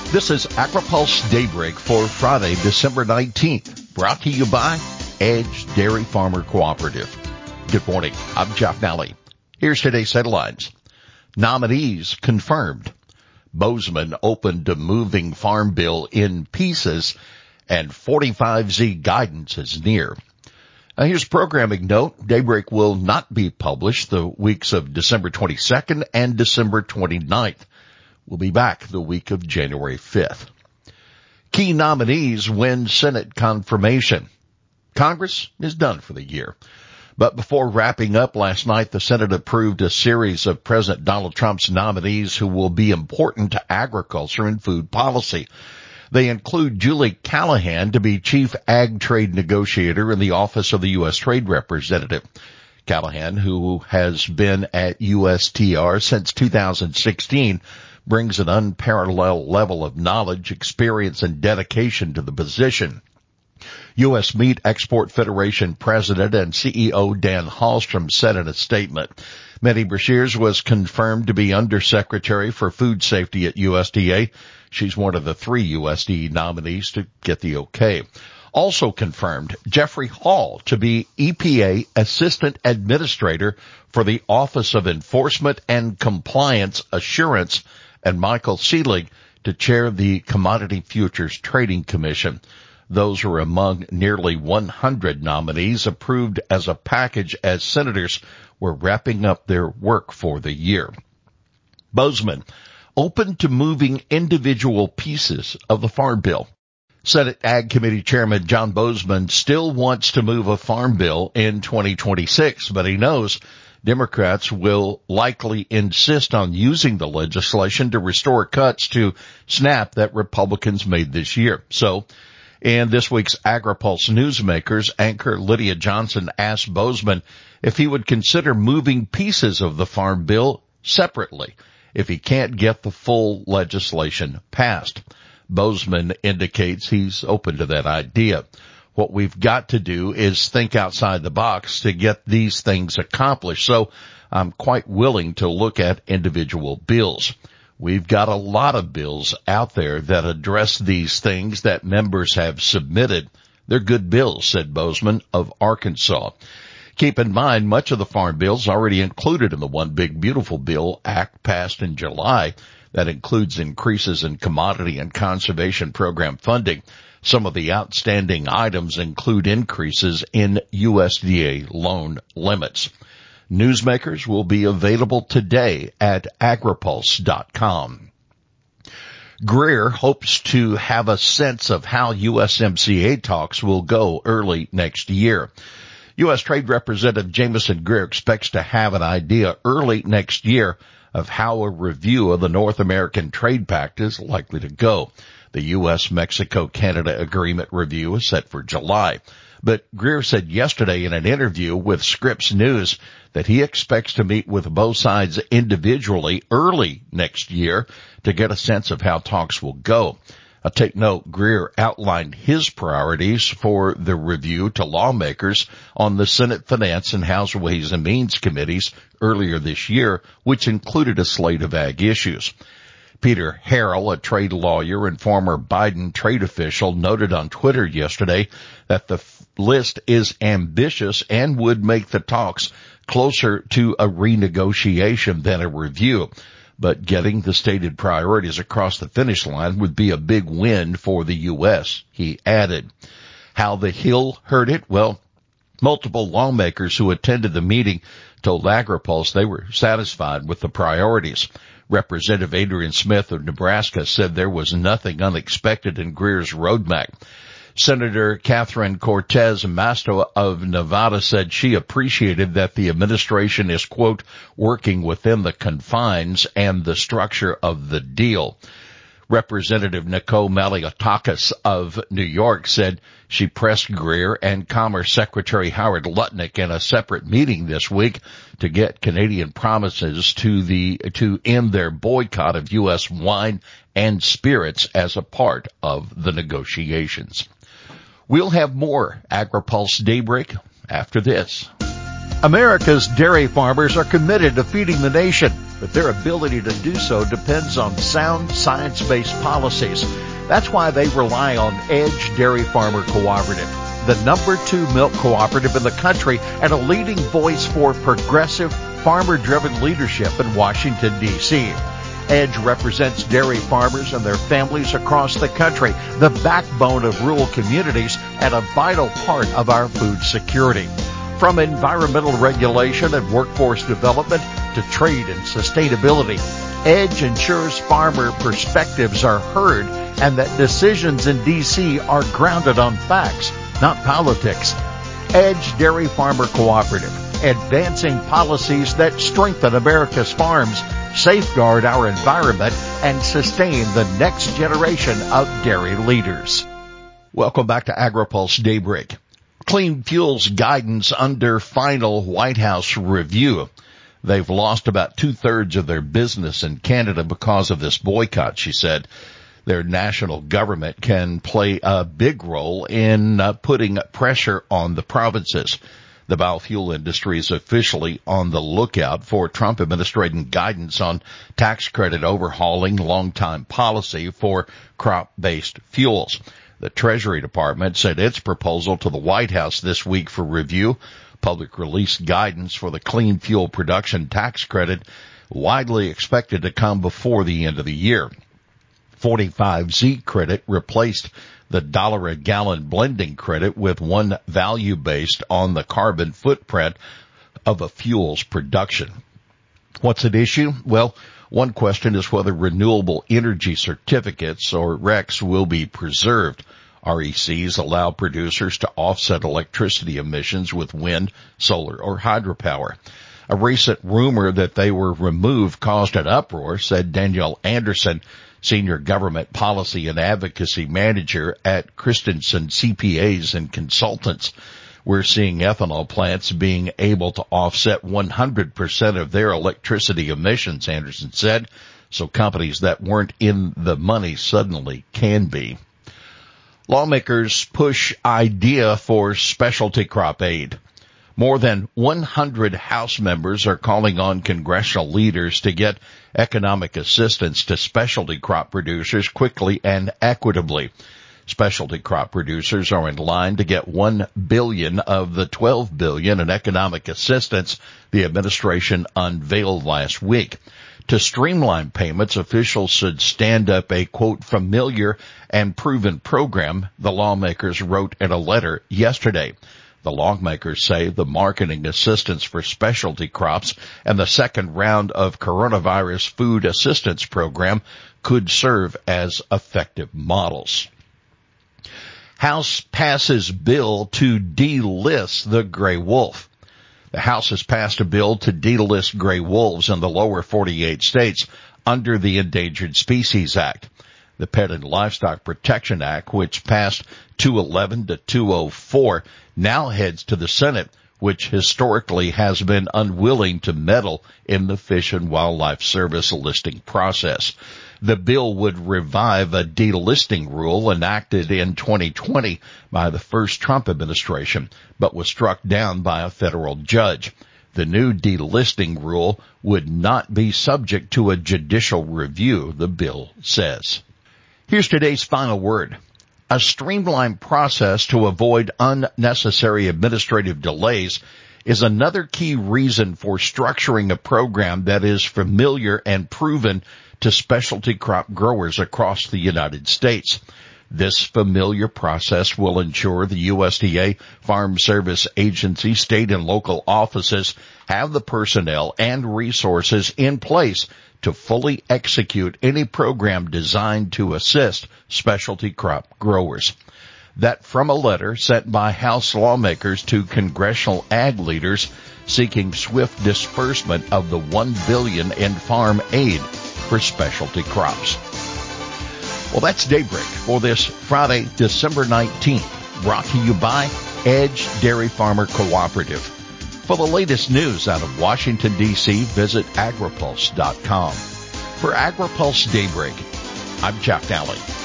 This is AgriPulse Daybreak for Friday, December 19th, brought to you by Edge Dairy Farmer Cooperative. Good morning. I'm Jeff Nally. Here's today's headlines. Nominees confirmed. Bozeman open to moving farm bill in pieces, and 45Z guidance is near. Now here's a programming note. Daybreak will not be published the weeks of December 22nd and December 29th. We'll be back the week of January 5th. Key nominees win Senate confirmation. Congress is done for the year. But before wrapping up last night, the Senate approved a series of President Donald Trump's nominees who will be important to agriculture and food policy. They include Julie Callahan to be Chief Ag Trade Negotiator in the Office of the U.S. Trade Representative. Callahan, who has been at USTR since 2016, brings an unparalleled level of knowledge, experience, and dedication to the position. U.S. Meat Export Federation President and CEO Dan Hallstrom said in a statement, Mehdi Brashears was confirmed to be Undersecretary for Food Safety at USDA. She's one of the 3 USDA nominees to get the okay. Also confirmed, Jeffrey Hall to be EPA Assistant Administrator for the Office of Enforcement and Compliance Assurance, and Michael Seelig to chair the Commodity Futures Trading Commission. Those are among nearly 100 nominees approved as a package as senators were wrapping up their work for the year. Bozeman open to moving individual pieces of the Farm Bill. Senate Ag Committee Chairman John Bozeman still wants to move a farm bill in 2026, but he knows Democrats will likely insist on using the legislation to restore cuts to SNAP that Republicans made this year. So, in this week's AgriPulse Newsmakers, anchor Lydia Johnson asked Bozeman if he would consider moving pieces of the farm bill separately if he can't get the full legislation passed. Bozeman indicates he's open to that idea. What we've got to do is think outside the box to get these things accomplished. So I'm quite willing to look at individual bills. We've got a lot of bills out there that address these things that members have submitted. They're good bills, said Bozeman of Arkansas. Keep in mind, much of the farm bill is already included in the One Big Beautiful Bill Act passed in July that includes increases in commodity and conservation program funding. Some of the outstanding items include increases in USDA loan limits. Newsmakers will be available today at agripulse.com. Greer hopes to have a sense of how USMCA talks will go early next year. U.S. Trade Representative Jamison Greer expects to have an idea early next year of how a review of the North American Trade Pact is likely to go. The U.S.-Mexico-Canada Agreement review is set for July. But Greer said yesterday in an interview with Scripps News that he expects to meet with both sides individually early next year to get a sense of how talks will go. Take note, Greer outlined his priorities for the review to lawmakers on the Senate Finance and House Ways and Means committees earlier this year, which included a slate of ag issues. Peter Harrell, a trade lawyer and former Biden trade official, noted on Twitter yesterday that the list is ambitious and would make the talks closer to a renegotiation than a review. But getting the stated priorities across the finish line would be a big win for the U.S., he added. How the Hill heard it? Well, multiple lawmakers who attended the meeting told AgriPulse they were satisfied with the priorities. Representative Adrian Smith of Nebraska said there was nothing unexpected in Greer's roadmap. Senator Catherine Cortez Masto of Nevada said she appreciated that the administration is, quote, working within the confines and the structure of the deal. Representative Nicole Maliotakis of New York said she pressed Greer and Commerce Secretary Howard Lutnick in a separate meeting this week to get Canadian promises to end their boycott of U.S. wine and spirits as a part of the negotiations. We'll have more AgriPulse Daybreak after this. America's dairy farmers are committed to feeding the nation. but their ability to do so depends on sound science-based policies. That's why they rely on Edge Dairy Farmer Cooperative, the #2 milk cooperative in the country and a leading voice for progressive, farmer-driven leadership in Washington, D.C. Edge represents dairy farmers and their families across the country, the backbone of rural communities and a vital part of our food security. From environmental regulation and workforce development to trade and sustainability, Edge ensures farmer perspectives are heard and that decisions in D.C. are grounded on facts, not politics. Edge Dairy Farmer Cooperative, advancing policies that strengthen America's farms, safeguard our environment, and sustain the next generation of dairy leaders. Welcome back to AgriPulse Daybreak. Clean Fuels guidance under final White House review. They've lost about 2/3 of their business in Canada because of this boycott, she said. Their national government can play a big role in putting pressure on the provinces. The biofuel industry is officially on the lookout for Trump administration guidance on tax credit overhauling long-time policy for crop-based fuels. The Treasury Department sent its proposal to the White House this week for review. Public release guidance for the clean fuel production tax credit widely expected to come before the end of the year. 45Z credit replaced the $1 a gallon blending credit with one value based on the carbon footprint of a fuel's production. What's at issue? Well, one question is whether renewable energy certificates, or RECs, will be preserved. RECs allow producers to offset electricity emissions with wind, solar, or hydropower. A recent rumor that they were removed caused an uproar, said Danielle Anderson, Senior Government Policy and Advocacy Manager at Christensen CPAs and Consultants. We're seeing ethanol plants being able to offset 100% of their electricity emissions, Anderson said, so companies that weren't in the money suddenly can be. Lawmakers push idea for specialty crop aid. More than 100 House members are calling on congressional leaders to get economic assistance to specialty crop producers quickly and equitably. Specialty crop producers are in line to get $1 billion of the $12 billion in economic assistance the administration unveiled last week. To streamline payments, officials should stand up a, quote, familiar and proven program, the lawmakers wrote in a letter yesterday. The lawmakers say the marketing assistance for specialty crops and the second round of coronavirus food assistance program could serve as effective models. House passes bill to delist the gray wolf. The House has passed a bill to delist gray wolves in the lower 48 states under the Endangered Species Act. The Pet and Livestock Protection Act, which passed 211 to 204, now heads to the Senate, which historically has been unwilling to meddle in the Fish and Wildlife Service listing process. The bill would revive a delisting rule enacted in 2020 by the first Trump administration, but was struck down by a federal judge. The new delisting rule would not be subject to a judicial review, the bill says. Here's today's final word. A streamlined process to avoid unnecessary administrative delays is another key reason for structuring a program that is familiar and proven to specialty crop growers across the United States. This familiar process will ensure the USDA, Farm Service Agency, state and local offices have the personnel and resources in place to fully execute any program designed to assist specialty crop growers. That from a letter sent by House lawmakers to congressional ag leaders seeking swift disbursement of the $1 billion in farm aid for specialty crops. Well, that's Daybreak for this Friday, December 19th, brought to you by Edge Dairy Farmer Cooperative. For the latest news out of Washington, D.C., visit agripulse.com. For AgriPulse Daybreak, I'm Jeff Nally.